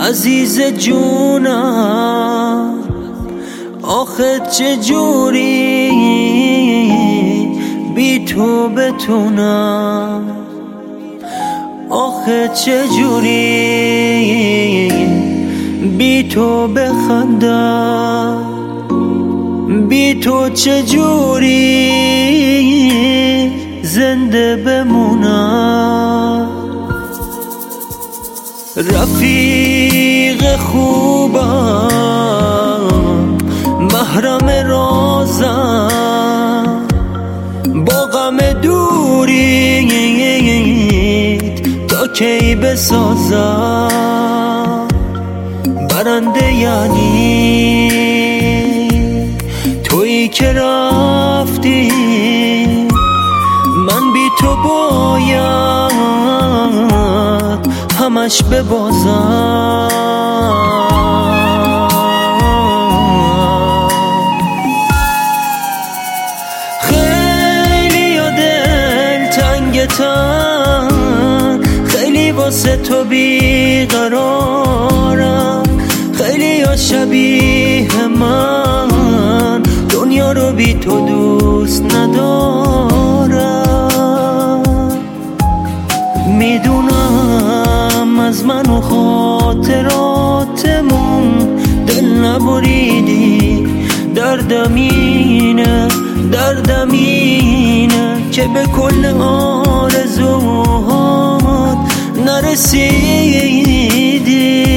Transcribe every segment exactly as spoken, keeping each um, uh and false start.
عزیز جونم، آخه چجوری بی تو بتونم، آخه چجوری بی تو بخندم، بی تو چجوری زنده بمونم. رفیق خوبم، محرم رازم، با غم دوریت تا کی بسازم برنده؟ یعنی تویی که رفتی من بی تو باید همش ببازم. خیلی یا دل تنگتن، خیلی واسه تو بیقرارم، خیلی یا شبیه من دنیا رو بی تو دوست ندارم. میدونم از من و خاطراتمون دل نبریدی، دردم اینه، دردم اینه که به کل آرزوهات نرسیدی.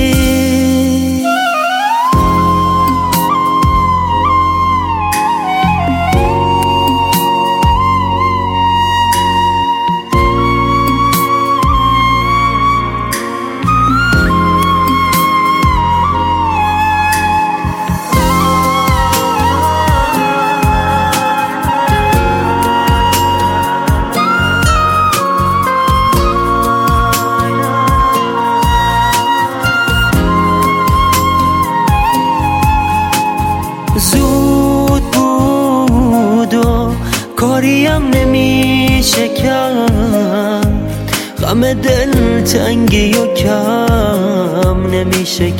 زود بود و کاریم نمیشه کرد، غم دل تنگی و کم نمیشه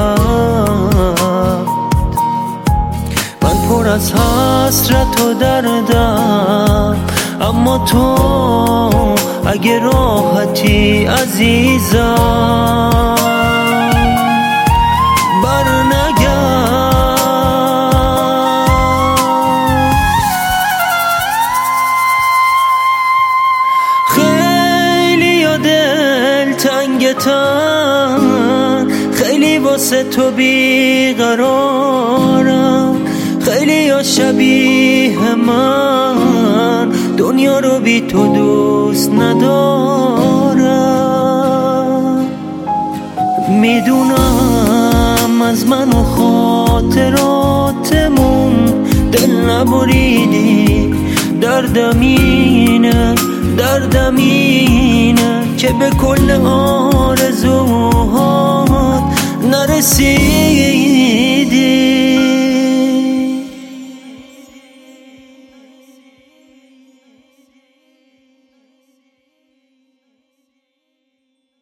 کرد. من پر از حسرت و دردم، اما تو اگه راحتی عزیزم برنگرد. تنگتن، خیلی واسه تو بیقرارم، خیلی یا شبیه من دنیا رو بی تو دوست ندارم. میدونم از من و خاطراتمون دل نبریدی، دردم اینه، دردم اینه که به کل آرزوهات نرسیدی.